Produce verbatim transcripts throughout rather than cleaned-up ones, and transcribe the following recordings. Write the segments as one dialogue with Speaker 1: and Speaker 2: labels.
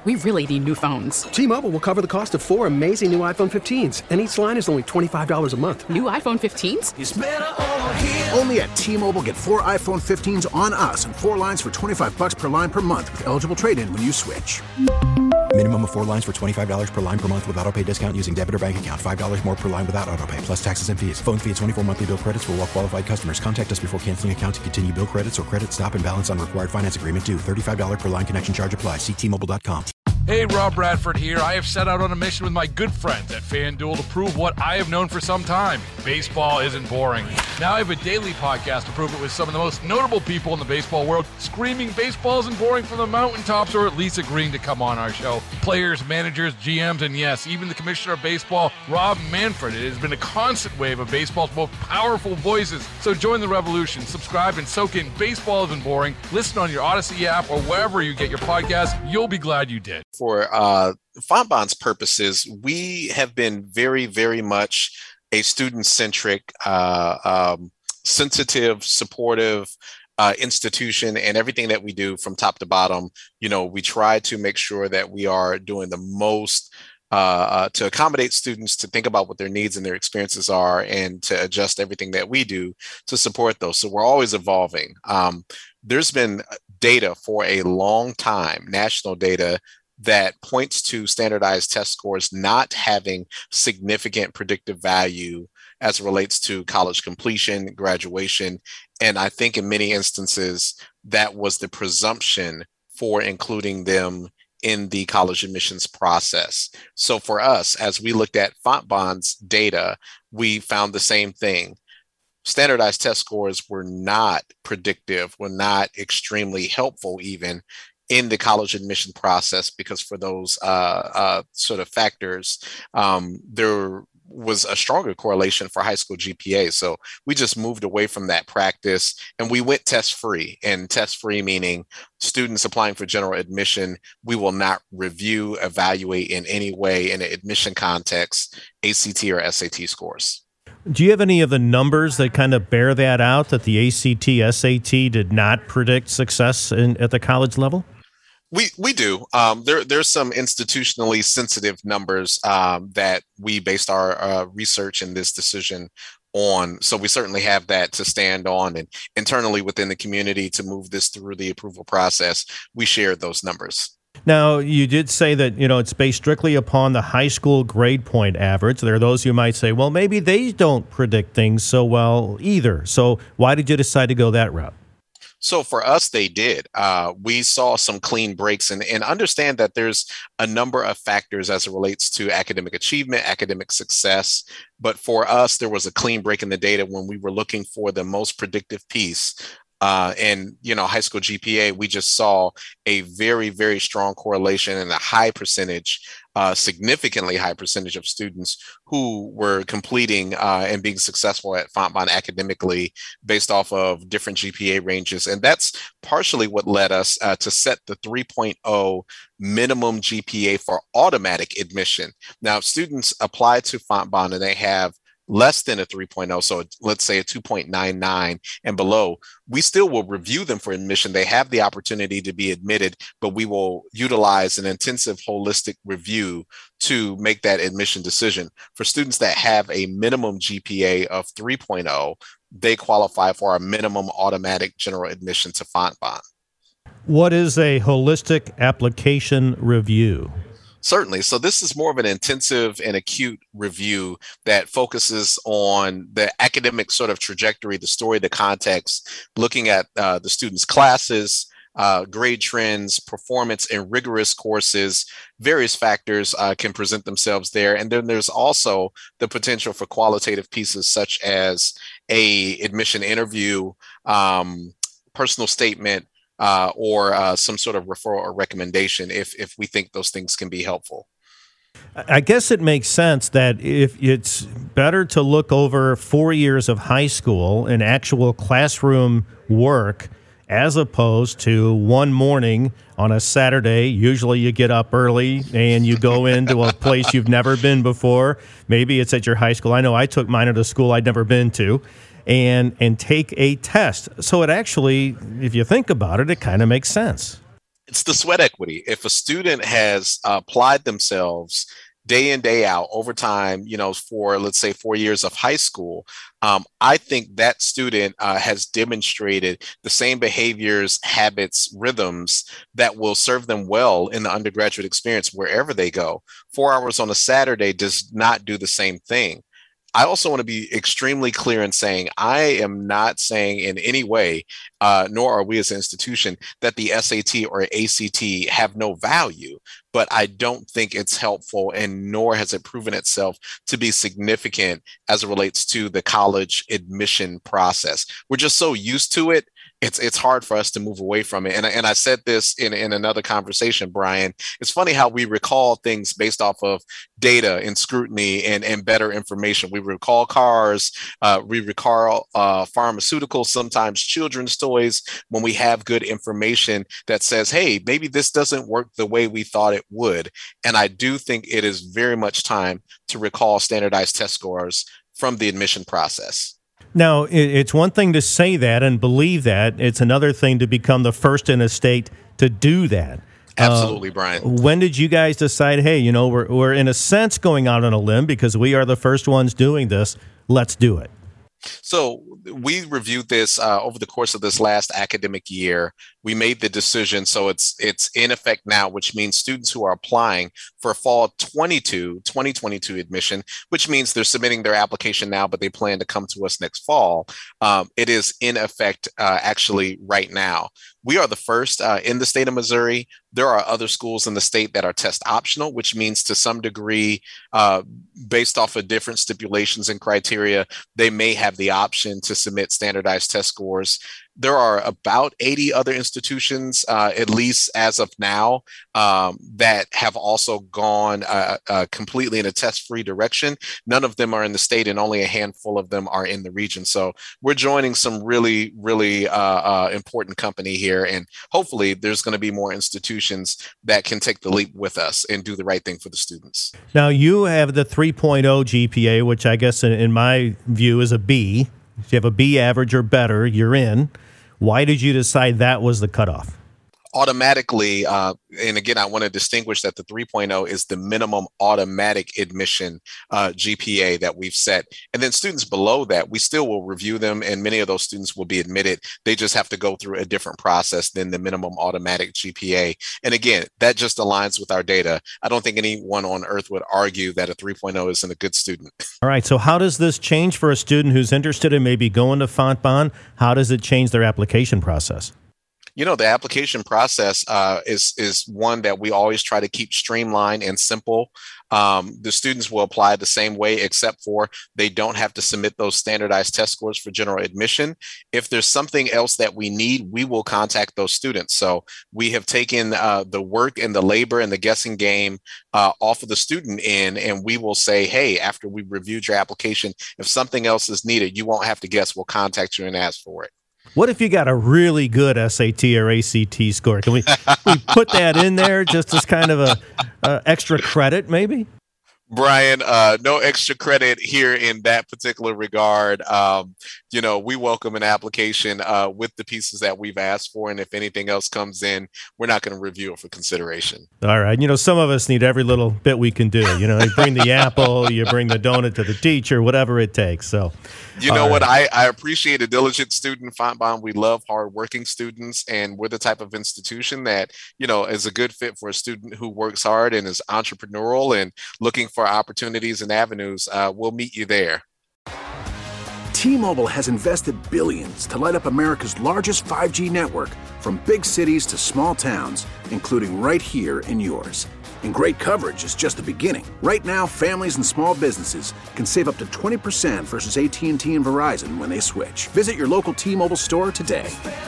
Speaker 1: We really need new phones.
Speaker 2: T-Mobile will cover the cost of four amazing new iPhone fifteens, and each line is only twenty-five dollars a month.
Speaker 1: New iPhone fifteens?
Speaker 3: It's better over here.
Speaker 4: Only at T-Mobile, get four iPhone fifteens on us and four lines for twenty-five dollars per line per month with eligible trade-in when you switch.
Speaker 5: Minimum of four lines for twenty-five dollars per line per month with autopay discount using debit or bank account. five dollars more per line without autopay, plus taxes and fees. Phone fee at twenty-four monthly bill credits for well-qualified customers. Contact us before canceling account to continue bill credits or credit stop and balance on required finance agreement due. thirty-five dollars per line connection charge applies. See T Mobile dot com.
Speaker 6: Hey, Rob Bradford here. I have set out on a mission with my good friends at FanDuel to prove what I have known for some time. Baseball isn't boring. Now I have a daily podcast to prove it with some of the most notable people in the baseball world, screaming baseball isn't boring from the mountaintops, or at least agreeing to come on our show. Players, managers, G Ms, and yes, even the commissioner of baseball, Rob Manfred. It has been a constant wave of baseball's most powerful voices. So join the revolution. Subscribe and soak in Baseball Isn't Boring. Listen on your Odyssey app or wherever you get your podcast. You'll be glad you did.
Speaker 7: For uh, Fontbonn's purposes, we have been very, very much a student-centric, uh, um, sensitive, supportive uh, institution, and everything that we do from top to bottom, you know, we try to make sure that we are doing the most uh, uh, to accommodate students, to think about what their needs and their experiences are, and to adjust everything that we do to support those. So we're always evolving. Um, there's been data for a long time, national data, that points to standardized test scores not having significant predictive value as it relates to college completion, graduation. And I think in many instances, that was the presumption for including them in the college admissions process. So for us, as we looked at Fontbonn's data, we found the same thing. Standardized test scores were not predictive, were not extremely helpful even in the college admission process, because for those uh, uh, sort of factors, um, there was a stronger correlation for high school G P A. So we just moved away from that practice and we went test free. And test free meaning students applying for general admission, we will not review, evaluate in any way in an admission context, A C T or S A T scores.
Speaker 8: Do you have any of the numbers that kind of bear that out, that the A C T, S A T did not predict success in, at the college level?
Speaker 7: We we do. Um, there there's some institutionally sensitive numbers um, that we based our uh, research in this decision on. So we certainly have that to stand on, and internally within the community to move this through the approval process, we shared those numbers.
Speaker 8: Now, you did say that, you know, it's based strictly upon the high school grade point average. There are those who might say, well, maybe they don't predict things so well either. So why did you decide to go that route?
Speaker 7: So for us, they did. Uh, we saw some clean breaks, and, and understand that there's a number of factors as it relates to academic achievement, academic success. But for us, there was a clean break in the data when we were looking for the most predictive piece. Uh, and, you know, high school G P A, we just saw a very, very strong correlation and a high percentage, uh, significantly high percentage of students who were completing uh, and being successful at Fontbonne academically based off of different G P A ranges. And that's partially what led us uh, to set the three point oh minimum G P A for automatic admission. Now, if students apply to Fontbonne and they have less than a three point oh, so let's say a two point nine nine and below, we still will review them for admission. They have the opportunity to be admitted, but we will utilize an intensive holistic review to make that admission decision. For students that have a minimum G P A of three point oh, they qualify for a minimum automatic general admission to Fontbonne.
Speaker 8: What is a holistic application review?
Speaker 7: Certainly. So this is more of an intensive and acute review that focuses on the academic sort of trajectory, the story, the context, looking at uh, the students' classes, uh, grade trends, performance in rigorous courses. Various factors uh, can present themselves there. And then there's also the potential for qualitative pieces such as a admission interview, um, personal statement, Uh, or uh, some sort of referral or recommendation if if we think those things can be helpful.
Speaker 8: I guess it makes sense that if it's better to look over four years of high school and actual classroom work as opposed to one morning on a Saturday. Usually you get up early and you go into a place you've never been before. Maybe it's at your high school. I know I took mine at a school I'd never been to. and and take a test. So it actually, if you think about it, it kind of makes sense.
Speaker 7: It's the sweat equity. If a student has uh, applied themselves day in, day out over time, you know, for let's say four years of high school, um, I think that student uh, has demonstrated the same behaviors, habits, rhythms that will serve them well in the undergraduate experience wherever they go. Four hours on a Saturday does not do the same thing. I also want to be extremely clear in saying I am not saying in any way, uh, nor are we as an institution, that the S A T or A C T have no value, but I don't think it's helpful, and nor has it proven itself to be significant as it relates to the college admission process. We're just so used to it. It's it's hard for us to move away from it. And, and I said this in, in another conversation, Brian. It's funny how we recall things based off of data and scrutiny and, and better information. We recall cars, uh, we recall uh, pharmaceuticals, sometimes children's toys, when we have good information that says, hey, maybe this doesn't work the way we thought it would. And I do think it is very much time to recall standardized test scores from the admission process.
Speaker 8: Now, it's one thing to say that and believe that. It's another thing to become the first in a state to do that.
Speaker 7: Absolutely,
Speaker 8: uh,
Speaker 7: Brian.
Speaker 8: When did you guys decide, hey, you know, we're, we're in a sense going out on a limb because we are the first ones doing this. Let's do it.
Speaker 7: So we reviewed this uh, over the course of this last academic year. We made the decision, so it's it's in effect now, which means students who are applying for fall twenty-two, twenty twenty-two admission, which means they're submitting their application now, but they plan to come to us next fall. Um, it is in effect uh, actually right now. We are the first uh, in the state of Missouri. There are other schools in the state that are test optional, which means to some degree, uh, based off of different stipulations and criteria, they may have the option to submit standardized test scores. There are about eighty other institutions, uh, at least as of now, um, that have also gone uh, uh, completely in a test-free direction. None of them are in the state, and only a handful of them are in the region. So we're joining some really, really uh, uh, important company here, and hopefully there's going to be more institutions that can take the leap with us and do the right thing for the students.
Speaker 8: Now, you have the three point oh G P A, which I guess in, in my view is a B. If you have a B average or better, you're in. Why did you decide that was the cutoff?
Speaker 7: Automatically, uh, and again, I want to distinguish that the three point oh is the minimum automatic admission uh, G P A that we've set. And then students below that, we still will review them, and many of those students will be admitted. They just have to go through a different process than the minimum automatic G P A. And again, that just aligns with our data. I don't think anyone on earth would argue that a three point oh isn't a good student.
Speaker 8: All right, so how does this change for a student who's interested in maybe going to Fontbonne? How does it change their application process?
Speaker 7: You know, the application process uh, is is one that we always try to keep streamlined and simple. Um, the students will apply the same way, except for they don't have to submit those standardized test scores for general admission. If there's something else that we need, we will contact those students. So we have taken uh, the work and the labor and the guessing game uh, off of the student end, and we will say, hey, after we reviewed your application, if something else is needed, you won't have to guess. We'll contact you and ask for it.
Speaker 8: What if you got a really good S A T or A C T score? Can we, we put that in there just as kind of a, a extra credit, maybe?
Speaker 7: Brian, uh, no extra credit here in that particular regard. Um, you know, we welcome an application uh, with the pieces that we've asked for. And if anything else comes in, we're not going to review it for consideration.
Speaker 8: All right. You know, some of us need every little bit we can do. You know, you bring the apple, you bring the donut to the teacher, whatever it takes. So,
Speaker 7: you know what? Right. I, I appreciate a diligent student, Fontbonne. We love hardworking students, and we're the type of institution that, you know, is a good fit for a student who works hard and is entrepreneurial and looking for opportunities and avenues. Uh, we'll meet you there.
Speaker 4: T-Mobile has invested billions to light up America's largest five G network, from big cities to small towns, including right here in yours. And great coverage is just the beginning. Right now, families and small businesses can save up to twenty percent versus A T and T and Verizon when they switch. Visit your local T-Mobile store today.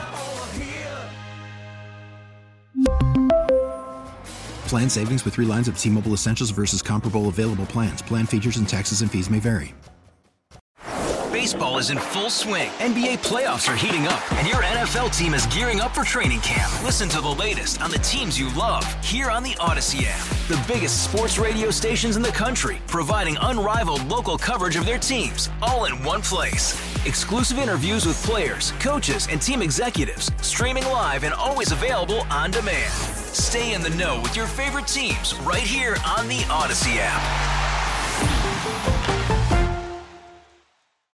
Speaker 5: Plan savings with three lines of T-Mobile Essentials versus comparable available plans. Plan features and taxes and fees may vary.
Speaker 3: Baseball is in full swing. N B A playoffs are heating up, and your N F L team is gearing up for training camp. Listen to the latest on the teams you love here on the Odyssey app. The biggest sports radio stations in the country, providing unrivaled local coverage of their teams, all in one place. Exclusive interviews with players, coaches, and team executives, streaming live and always available on demand. Stay in the know with your favorite teams right here on the Odyssey app.